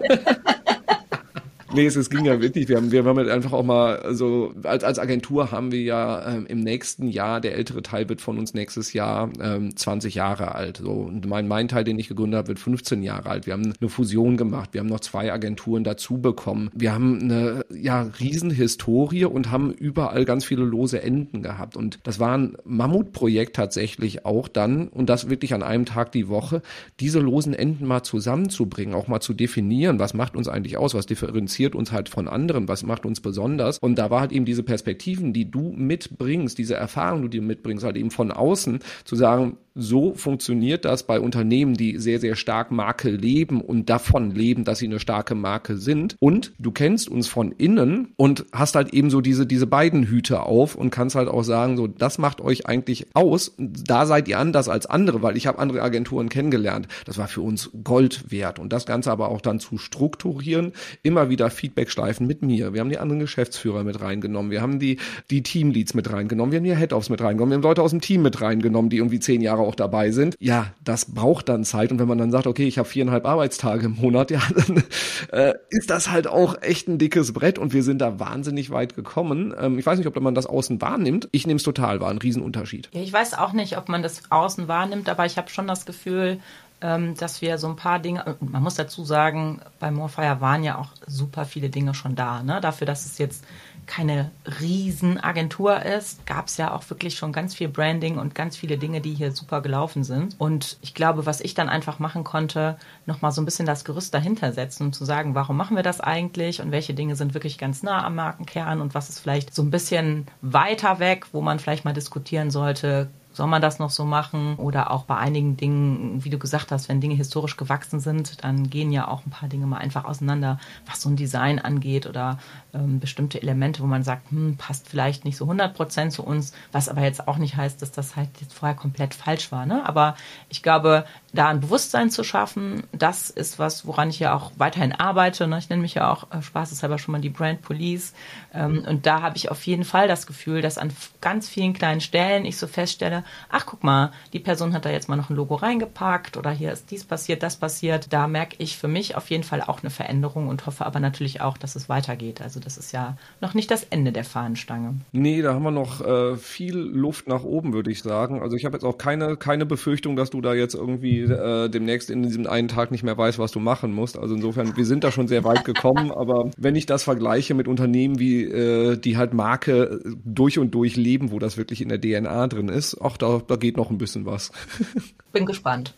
Nee, es, es ging ja wirklich, wir haben, wir haben halt einfach auch mal so, als, als Agentur haben wir ja ähm, im nächsten Jahr, der ältere Teil wird von uns nächstes Jahr ähm, zwanzig Jahre alt. So. Und mein, mein Teil, den ich gegründet habe, wird fünfzehn Jahre alt. Wir haben eine Fusion gemacht, wir haben noch zwei Agenturen dazu bekommen. Wir haben eine ja Riesenhistorie und haben überall ganz viele lose Enden gehabt. Und das war ein Mammutprojekt tatsächlich auch dann, und das wirklich an einem Tag die Woche, diese losen Enden mal zusammenzubringen, auch mal zu definieren, was macht uns eigentlich aus, was differenziert uns halt von anderen, was macht uns besonders. Und da war halt eben diese Perspektiven, die du mitbringst, diese Erfahrung, die du mitbringst, halt eben von außen, zu sagen, so funktioniert das bei Unternehmen, die sehr, sehr stark Marke leben und davon leben, dass sie eine starke Marke sind. Und du kennst uns von innen und hast halt eben so diese, diese beiden Hüte auf und kannst halt auch sagen, so, das macht euch eigentlich aus. Da seid ihr anders als andere, weil ich habe andere Agenturen kennengelernt. Das war für uns Gold wert. Und das Ganze aber auch dann zu strukturieren, immer wieder Feedbackschleifen mit mir. Wir haben die anderen Geschäftsführer mit reingenommen. Wir haben die, die Teamleads mit reingenommen. Wir haben die Head-Offs mit reingenommen. Wir haben Leute aus dem Team mit reingenommen, die irgendwie zehn Jahre auch dabei sind. Ja, das braucht dann Zeit. Und wenn man dann sagt, okay, ich habe viereinhalb Arbeitstage im Monat, ja, dann äh, ist das halt auch echt ein dickes Brett und wir sind da wahnsinnig weit gekommen. Ähm, ich weiß nicht, ob man das außen wahrnimmt. Ich nehme es total wahr, ein Riesenunterschied. Ja, ich weiß auch nicht, ob man das außen wahrnimmt, aber ich habe schon das Gefühl, ähm, dass wir so ein paar Dinge, und man muss dazu sagen, bei Morefire waren ja auch super viele Dinge schon da. Ne? Dafür, dass es jetzt keine Riesenagentur ist, gab es ja auch wirklich schon ganz viel Branding und ganz viele Dinge, die hier super gelaufen sind. Und ich glaube, was ich dann einfach machen konnte, nochmal so ein bisschen das Gerüst dahinter setzen und zu sagen, warum machen wir das eigentlich und welche Dinge sind wirklich ganz nah am Markenkern und was ist vielleicht so ein bisschen weiter weg, wo man vielleicht mal diskutieren sollte, soll man das noch so machen? Oder auch bei einigen Dingen, wie du gesagt hast, wenn Dinge historisch gewachsen sind, dann gehen ja auch ein paar Dinge mal einfach auseinander, was so ein Design angeht oder ähm, bestimmte Elemente, wo man sagt, hm, passt vielleicht nicht so hundert Prozent zu uns, was aber jetzt auch nicht heißt, dass das halt jetzt vorher komplett falsch war. Ne? Aber ich glaube, da ein Bewusstsein zu schaffen, das ist was, woran ich ja auch weiterhin arbeite. Ne? Ich nenne mich ja auch äh, spaßeshalber schon mal die Brand Police. Ähm, und da habe ich auf jeden Fall das Gefühl, dass an f- ganz vielen kleinen Stellen ich so feststelle, ach guck mal, die Person hat da jetzt mal noch ein Logo reingepackt oder hier ist dies passiert, das passiert. Da merke ich für mich auf jeden Fall auch eine Veränderung und hoffe aber natürlich auch, dass es weitergeht. Also das ist ja noch nicht das Ende der Fahnenstange. Nee, da haben wir noch äh, viel Luft nach oben, würde ich sagen. Also ich habe jetzt auch keine, keine Befürchtung, dass du da jetzt irgendwie äh, demnächst in diesem einen Tag nicht mehr weißt, was du machen musst. Also insofern, wir sind da schon sehr weit gekommen, aber wenn ich das vergleiche mit Unternehmen, wie äh, die halt Marke durch und durch leben, wo das wirklich in der D N A drin ist, ach, da, da geht noch ein bisschen was. Bin gespannt.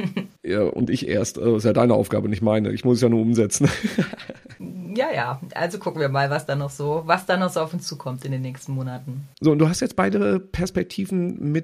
Ja, und ich erst. Das ist ja deine Aufgabe, nicht meine. Ich muss es ja nur umsetzen. Ja, ja. Also gucken wir mal, was da noch so, was da noch so auf uns zukommt in den nächsten Monaten. So, und du hast jetzt beide Perspektiven mit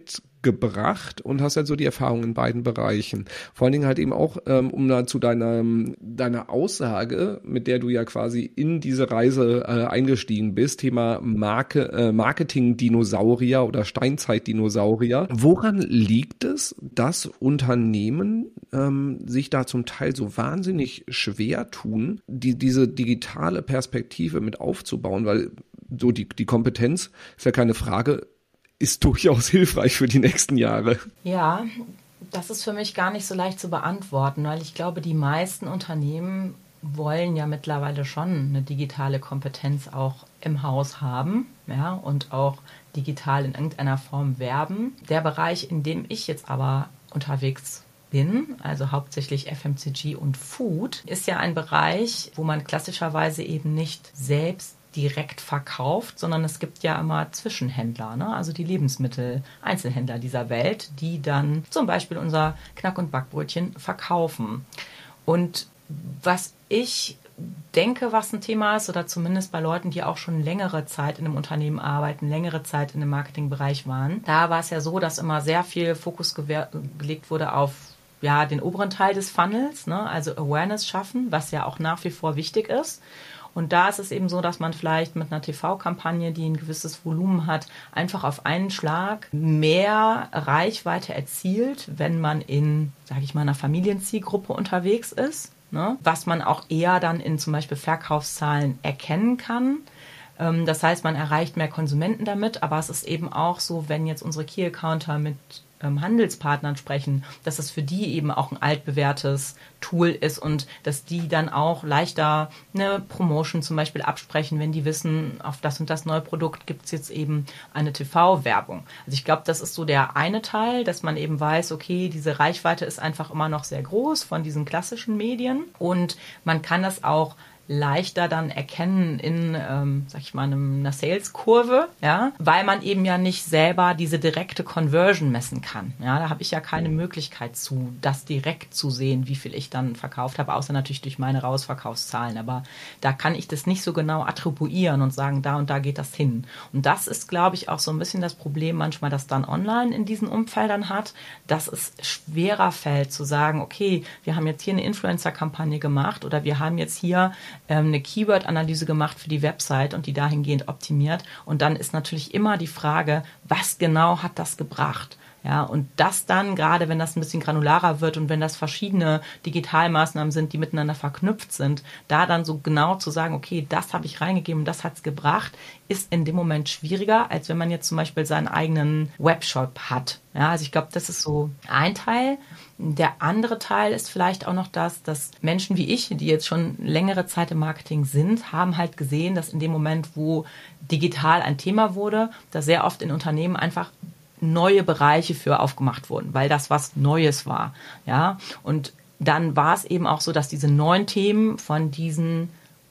gebracht und hast halt so die Erfahrung in beiden Bereichen. Vor allen Dingen halt eben auch, ähm, um da zu deiner, deiner Aussage, mit der du ja quasi in diese Reise äh, eingestiegen bist, Thema Marke, äh, Marketing-Dinosaurier oder Steinzeit-Dinosaurier. Woran liegt es, dass Unternehmen ähm, sich da zum Teil so wahnsinnig schwer tun, die, diese digitale Perspektive mit aufzubauen? Weil so die, die Kompetenz ist ja keine Frage, ist durchaus hilfreich für die nächsten Jahre. Ja, das ist für mich gar nicht so leicht zu beantworten, weil ich glaube, die meisten Unternehmen wollen ja mittlerweile schon eine digitale Kompetenz auch im Haus haben, ja, und auch digital in irgendeiner Form werben. Der Bereich, in dem ich jetzt aber unterwegs bin, also hauptsächlich F M C G und Food, ist ja ein Bereich, wo man klassischerweise eben nicht selbst direkt verkauft, sondern es gibt ja immer Zwischenhändler, ne? Also die Lebensmittel-Einzelhändler dieser Welt, die dann zum Beispiel unser Knack- und Backbrötchen verkaufen. Und was ich denke, was ein Thema ist, oder zumindest bei Leuten, die auch schon längere Zeit in einem Unternehmen arbeiten, längere Zeit in dem Marketingbereich waren, da war es ja so, dass immer sehr viel Fokus gewehr- gelegt wurde auf ja, den oberen Teil des Funnels, ne? Also Awareness schaffen, was ja auch nach wie vor wichtig ist. Und da ist es eben so, dass man vielleicht mit einer T V-Kampagne, die ein gewisses Volumen hat, einfach auf einen Schlag mehr Reichweite erzielt, wenn man in, sage ich mal, einer Familienzielgruppe unterwegs ist, ne? Was man auch eher dann in zum Beispiel Verkaufszahlen erkennen kann. Das heißt, man erreicht mehr Konsumenten damit, aber es ist eben auch so, wenn jetzt unsere Key-Accounter mit Handelspartnern sprechen, dass es für die eben auch ein altbewährtes Tool ist und dass die dann auch leichter eine Promotion zum Beispiel absprechen, wenn die wissen, auf das und das neue Produkt gibt es jetzt eben eine T V-Werbung. Also ich glaube, das ist so der eine Teil, dass man eben weiß, okay, diese Reichweite ist einfach immer noch sehr groß von diesen klassischen Medien und man kann das auch leichter dann erkennen in, ähm, sag ich mal, einem, einer Sales-Kurve, ja, weil man eben ja nicht selber diese direkte Conversion messen kann. Ja, da habe ich ja keine Möglichkeit zu, das direkt zu sehen, wie viel ich dann verkauft habe, außer natürlich durch meine Rausverkaufszahlen. Aber da kann ich das nicht so genau attribuieren und sagen, da und da geht das hin. Und das ist, glaube ich, auch so ein bisschen das Problem manchmal, das dann online in diesen Umfeldern hat, dass es schwerer fällt zu sagen, okay, wir haben jetzt hier eine Influencer-Kampagne gemacht oder wir haben jetzt hier eine Keyword-Analyse gemacht für die Website und die dahingehend optimiert. Und dann ist natürlich immer die Frage, was genau hat das gebracht? Ja, und das dann, gerade wenn das ein bisschen granularer wird und wenn das verschiedene Digitalmaßnahmen sind, die miteinander verknüpft sind, da dann so genau zu sagen, okay, das habe ich reingegeben, das hat es gebracht, ist in dem Moment schwieriger, als wenn man jetzt zum Beispiel seinen eigenen Webshop hat. Ja, also ich glaube, das ist so ein Teil. Der andere Teil ist vielleicht auch noch das, dass Menschen wie ich, die jetzt schon längere Zeit im Marketing sind, haben halt gesehen, dass in dem Moment, wo digital ein Thema wurde, da sehr oft in Unternehmen einfach neue Bereiche für aufgemacht wurden, weil das was Neues war. Ja, und dann war es eben auch so, dass diese neuen Themen von diesen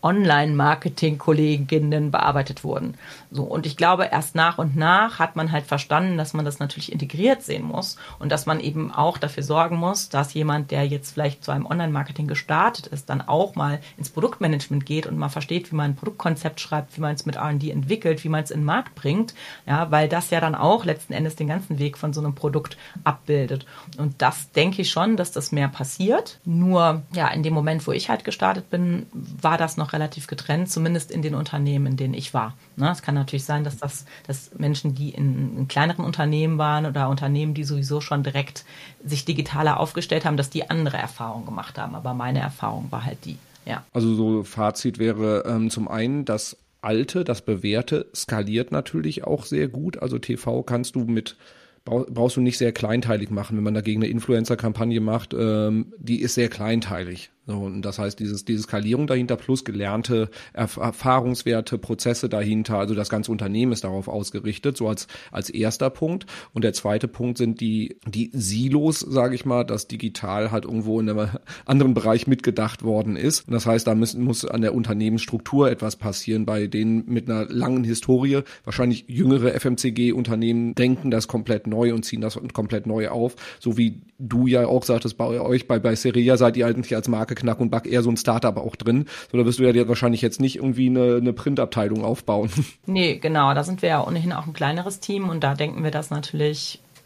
Online-Marketing-Kolleginnen bearbeitet wurden. So, und ich glaube, erst nach und nach hat man halt verstanden, dass man das natürlich integriert sehen muss und dass man eben auch dafür sorgen muss, dass jemand, der jetzt vielleicht zu einem Online-Marketing gestartet ist, dann auch mal ins Produktmanagement geht und mal versteht, wie man ein Produktkonzept schreibt, wie man es mit R und D entwickelt, wie man es in den Markt bringt, ja, weil das ja dann auch letzten Endes den ganzen Weg von so einem Produkt abbildet. Und das denke ich schon, dass das mehr passiert. Nur, ja, in dem Moment, wo ich halt gestartet bin, war das noch relativ getrennt, zumindest in den Unternehmen, in denen ich war. Ne, es kann natürlich sein, dass das dass Menschen, die in, in kleineren Unternehmen waren oder Unternehmen, die sowieso schon direkt sich digitaler aufgestellt haben, dass die andere Erfahrungen gemacht haben. Aber meine Erfahrung war halt die, ja. Also so Fazit wäre ähm, zum einen, das Alte, das Bewährte skaliert natürlich auch sehr gut. Also T V kannst du mit brauchst du nicht sehr kleinteilig machen, wenn man dagegen eine Influencer-Kampagne macht, ähm, die ist sehr kleinteilig. So, und das heißt, dieses, diese Skalierung dahinter plus gelernte Erf- Erfahrungswerte, Prozesse dahinter, also das ganze Unternehmen ist darauf ausgerichtet, so als, als erster Punkt. Und der zweite Punkt sind die, die Silos, sage ich mal, dass digital halt irgendwo in einem anderen Bereich mitgedacht worden ist. Und das heißt, da müssen, muss an der Unternehmensstruktur etwas passieren, bei denen mit einer langen Historie, wahrscheinlich jüngere F M C G-Unternehmen denken das komplett neu und ziehen das komplett neu auf, so wie du ja auch sagtest, bei euch, bei, bei Seria seid ihr eigentlich als Marke Knack und Back eher so ein Startup auch drin. So, da wirst du ja dir wahrscheinlich jetzt nicht irgendwie eine, eine Printabteilung aufbauen. Nee, genau. Da sind wir ja ohnehin auch ein kleineres Team und da denken wir das natürlich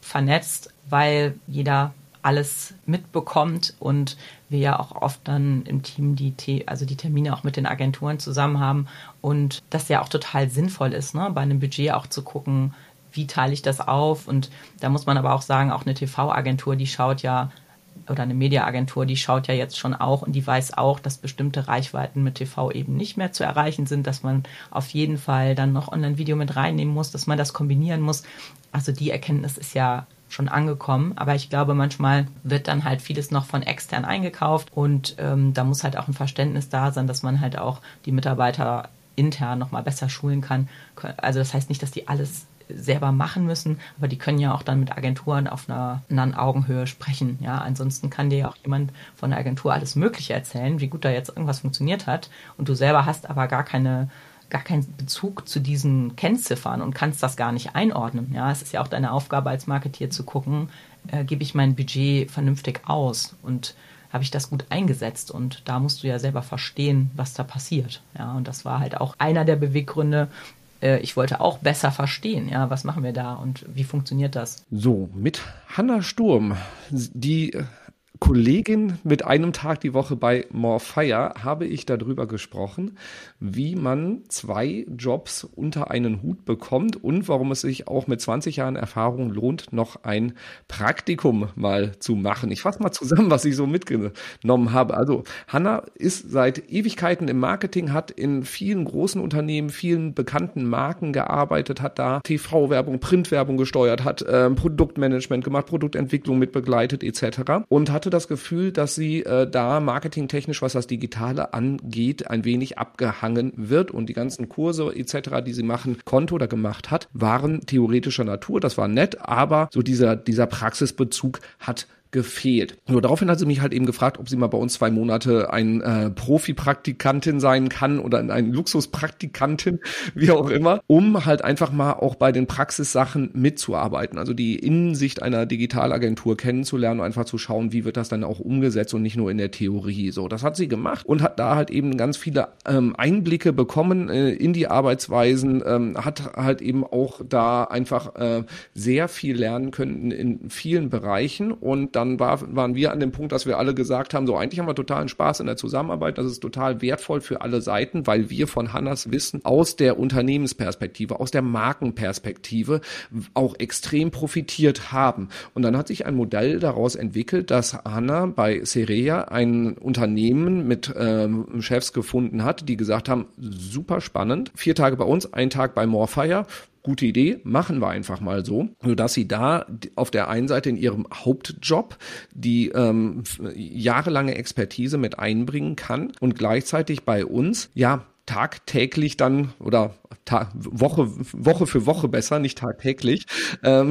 vernetzt, weil jeder alles mitbekommt und wir ja auch oft dann im Team die, also die Termine auch mit den Agenturen zusammen haben und das ja auch total sinnvoll ist, ne, bei einem Budget auch zu gucken, wie teile ich das auf, und da muss man aber auch sagen, auch eine T V-Agentur, die schaut ja, oder eine Media-Agentur, die schaut ja jetzt schon auch und die weiß auch, dass bestimmte Reichweiten mit T V eben nicht mehr zu erreichen sind, dass man auf jeden Fall dann noch Online-Video mit reinnehmen muss, dass man das kombinieren muss. Also die Erkenntnis ist ja schon angekommen, aber ich glaube, manchmal wird dann halt vieles noch von extern eingekauft und ähm, da muss halt auch ein Verständnis da sein, dass man halt auch die Mitarbeiter intern nochmal besser schulen kann. Also das heißt nicht, dass die alles selber machen müssen, aber die können ja auch dann mit Agenturen auf einer anderen Augenhöhe sprechen. Ja, ansonsten kann dir ja auch jemand von der Agentur alles Mögliche erzählen, wie gut da jetzt irgendwas funktioniert hat und du selber hast aber gar keine gar keinen Bezug zu diesen Kennziffern und kannst das gar nicht einordnen. Ja, es ist ja auch deine Aufgabe als Marketeer zu gucken, äh, gebe ich mein Budget vernünftig aus und habe ich das gut eingesetzt, und da musst du ja selber verstehen, was da passiert. Ja, und das war halt auch einer der Beweggründe. Äh, ich wollte auch besser verstehen, ja, was machen wir da und wie funktioniert das? So, mit Hanna Sturm, die Kollegin mit einem Tag die Woche bei Morefire, habe ich darüber gesprochen, wie man zwei Jobs unter einen Hut bekommt und warum es sich auch mit zwanzig Jahren Erfahrung lohnt, noch ein Praktikum mal zu machen. Ich fasse mal zusammen, was ich so mitgenommen habe. Also Hanna ist seit Ewigkeiten im Marketing, hat in vielen großen Unternehmen, vielen bekannten Marken gearbeitet, hat da T V-Werbung, Printwerbung gesteuert, hat ähm, Produktmanagement gemacht, Produktentwicklung mit begleitet et cetera und hatte das Gefühl, dass sie äh, da marketingtechnisch, was das Digitale angeht, ein wenig abgehangen wird, und die ganzen Kurse et cetera, die sie machen konnte oder gemacht hat, waren theoretischer Natur, das war nett, aber so dieser, dieser Praxisbezug hat gefehlt. Nur daraufhin hat sie mich halt eben gefragt, ob sie mal bei uns zwei Monate ein äh, Profi-Praktikantin sein kann oder ein Luxuspraktikantin, wie auch immer, um halt einfach mal auch bei den Praxissachen mitzuarbeiten. Also die Innensicht einer Digitalagentur kennenzulernen und einfach zu schauen, wie wird das dann auch umgesetzt und nicht nur in der Theorie. So, das hat sie gemacht und hat da halt eben ganz viele ähm, Einblicke bekommen äh, in die Arbeitsweisen, ähm, hat halt eben auch da einfach äh, sehr viel lernen können in, in vielen Bereichen, und dann war, waren wir an dem Punkt, dass wir alle gesagt haben, so eigentlich haben wir totalen Spaß in der Zusammenarbeit, das ist total wertvoll für alle Seiten, weil wir von Hannas Wissen aus der Unternehmensperspektive, aus der Markenperspektive auch extrem profitiert haben. Und dann hat sich ein Modell daraus entwickelt, dass Hanna bei Serea ein Unternehmen mit ähm, Chefs gefunden hat, die gesagt haben, super spannend, vier Tage bei uns, ein Tag bei Morefire. Gute Idee, machen wir einfach mal so, sodass sie da auf der einen Seite in ihrem Hauptjob die ähm, jahrelange Expertise mit einbringen kann und gleichzeitig bei uns, ja, tagtäglich dann oder Tag, Woche Woche für Woche besser, nicht tagtäglich, ähm,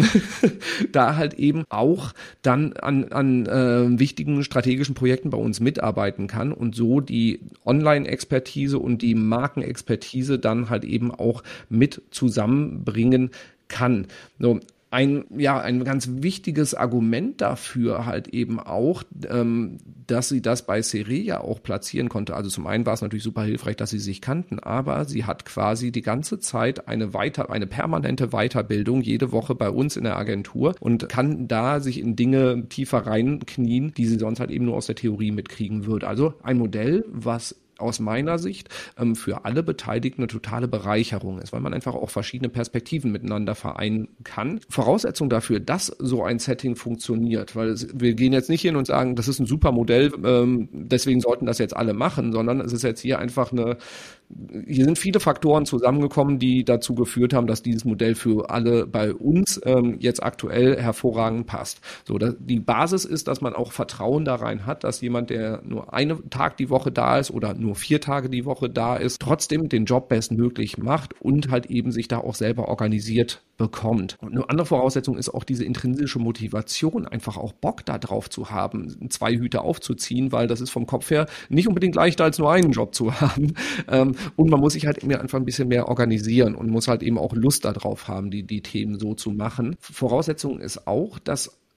da halt eben auch dann an, an äh, wichtigen strategischen Projekten bei uns mitarbeiten kann und so die Online-Expertise und die Markenexpertise dann halt eben auch mit zusammenbringen kann. So, Ein, ja, ein ganz wichtiges Argument dafür halt eben auch, ähm, dass sie das bei Serea auch platzieren konnte. Also zum einen war es natürlich super hilfreich, dass sie sich kannten, aber sie hat quasi die ganze Zeit eine weiter, eine permanente Weiterbildung jede Woche bei uns in der Agentur und kann da sich in Dinge tiefer reinknien, die sie sonst halt eben nur aus der Theorie mitkriegen würde. Also ein Modell, was aus meiner Sicht ähm, für alle Beteiligten eine totale Bereicherung ist, weil man einfach auch verschiedene Perspektiven miteinander vereinen kann. Voraussetzung dafür, dass so ein Setting funktioniert, weil es, wir gehen jetzt nicht hin und sagen, das ist ein super Modell, ähm, deswegen sollten das jetzt alle machen, sondern es ist jetzt hier einfach eine, hier sind viele Faktoren zusammengekommen, die dazu geführt haben, dass dieses Modell für alle bei uns ähm, jetzt aktuell hervorragend passt. So, da, die Basis ist, dass man auch Vertrauen da rein hat, dass jemand, der nur einen Tag die Woche da ist oder nur vier Tage die Woche da ist, trotzdem den Job bestmöglich macht und halt eben sich da auch selber organisiert bekommt. Und eine andere Voraussetzung ist auch diese intrinsische Motivation, einfach auch Bock da drauf zu haben, zwei Hüte aufzuziehen, weil das ist vom Kopf her nicht unbedingt leichter als nur einen Job zu haben. Und man muss sich halt eben einfach ein bisschen mehr organisieren und muss halt eben auch Lust darauf haben, die, die Themen so zu machen. Voraussetzung ist auch, dass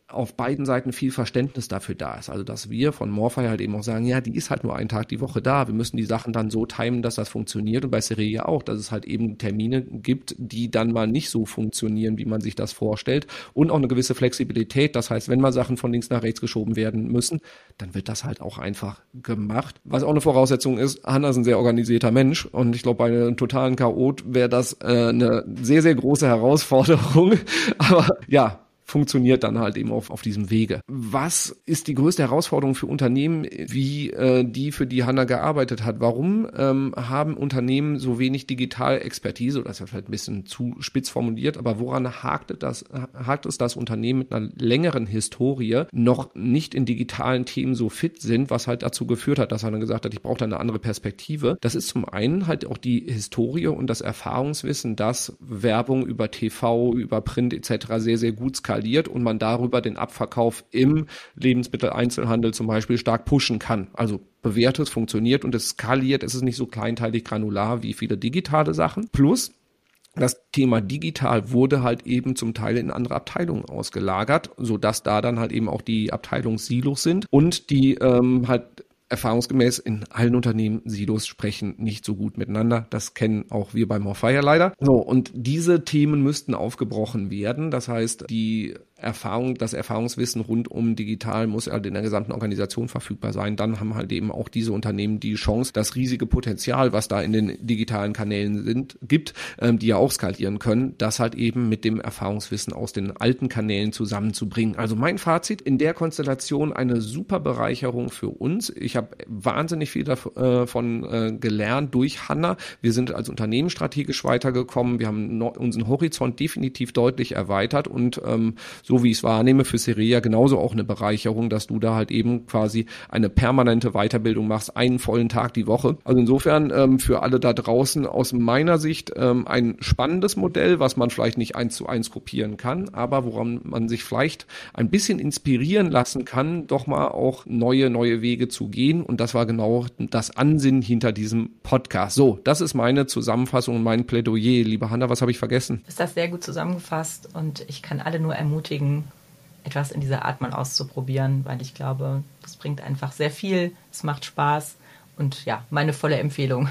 auf beiden Seiten viel Verständnis dafür da ist. Also dass wir von Morfire halt eben auch sagen, ja, die ist halt nur einen Tag die Woche da. Wir müssen die Sachen dann so timen, dass das funktioniert. Und bei Sereia auch, dass es halt eben Termine gibt, die dann mal nicht so funktionieren, wie man sich das vorstellt. Und auch eine gewisse Flexibilität. Das heißt, wenn mal Sachen von links nach rechts geschoben werden müssen, dann wird das halt auch einfach gemacht. Was auch eine Voraussetzung ist, Hanna ist ein sehr organisierter Mensch. Und ich glaube, bei einem totalen Chaot wäre das äh, eine sehr, sehr große Herausforderung. Aber ja, funktioniert dann halt eben auf, auf diesem Wege. Was ist die größte Herausforderung für Unternehmen, wie äh, die, für die Hanna gearbeitet hat? Warum ähm, haben Unternehmen so wenig Digitalexpertise? Das ist vielleicht ein bisschen zu spitz formuliert, aber woran hakt das, hakt es, dass Unternehmen mit einer längeren Historie noch nicht in digitalen Themen so fit sind, was halt dazu geführt hat, dass Hanna gesagt hat, ich brauche da eine andere Perspektive. Das ist zum einen halt auch die Historie und das Erfahrungswissen, dass Werbung über T V, über Print et cetera sehr, sehr gut skaliert und man darüber den Abverkauf im Lebensmitteleinzelhandel zum Beispiel stark pushen kann. Also bewährtes funktioniert und es skaliert, es ist nicht so kleinteilig granular wie viele digitale Sachen. Plus das Thema digital wurde halt eben zum Teil in andere Abteilungen ausgelagert, sodass da dann halt eben auch die Abteilungssilos sind und die ähm, halt erfahrungsgemäß in allen Unternehmen Silos sprechen nicht so gut miteinander. Das kennen auch wir bei Morfire leider. So, und diese Themen müssten aufgebrochen werden. Das heißt, die Erfahrung, das Erfahrungswissen rund um digital muss halt in der gesamten Organisation verfügbar sein. Dann haben halt eben auch diese Unternehmen die Chance, das riesige Potenzial, was da in den digitalen Kanälen sind, gibt, ähm, die ja auch skalieren können, das halt eben mit dem Erfahrungswissen aus den alten Kanälen zusammenzubringen. Also mein Fazit, in der Konstellation eine super Bereicherung für uns. Ich habe wahnsinnig viel davon äh, gelernt durch Hanna. Wir sind als Unternehmen strategisch weitergekommen. Wir haben no- unseren Horizont definitiv deutlich erweitert und ähm, so wie ich es wahrnehme, für Sereia genauso auch eine Bereicherung, dass du da halt eben quasi eine permanente Weiterbildung machst, einen vollen Tag die Woche. Also insofern ähm, für alle da draußen aus meiner Sicht ähm, ein spannendes Modell, was man vielleicht nicht eins zu eins kopieren kann, aber woran man sich vielleicht ein bisschen inspirieren lassen kann, doch mal auch neue, neue Wege zu gehen. Und das war genau das Ansinnen hinter diesem Podcast. So, das ist meine Zusammenfassung und mein Plädoyer. Liebe Hanna, was habe ich vergessen? Du hast das sehr gut zusammengefasst und ich kann alle nur ermutigen, etwas in dieser Art mal auszuprobieren, weil ich glaube, das bringt einfach sehr viel, es macht Spaß und ja, meine volle Empfehlung.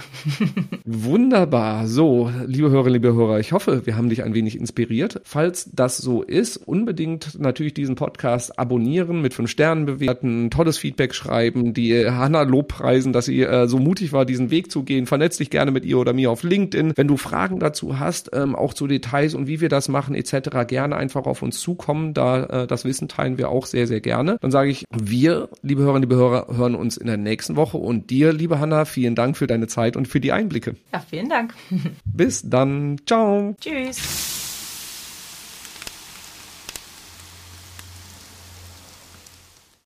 Wunderbar. So, liebe Hörerinnen, liebe Hörer, ich hoffe, wir haben dich ein wenig inspiriert. Falls das so ist, unbedingt natürlich diesen Podcast abonnieren, mit fünf Sternen bewerten, tolles Feedback schreiben, die Hanna lobpreisen, dass sie äh, so mutig war, diesen Weg zu gehen. Vernetz dich gerne mit ihr oder mir auf LinkedIn. Wenn du Fragen dazu hast, ähm, auch zu Details und wie wir das machen et cetera, gerne einfach auf uns zukommen. Da äh, das Wissen teilen wir auch sehr, sehr gerne. Dann sage ich, wir, liebe Hörerinnen, liebe Hörer, hören uns in der nächsten Woche und dir, liebe Hanna, vielen Dank für deine Zeit und für die Einblicke. Ja, vielen Dank. Bis dann. Ciao. Tschüss.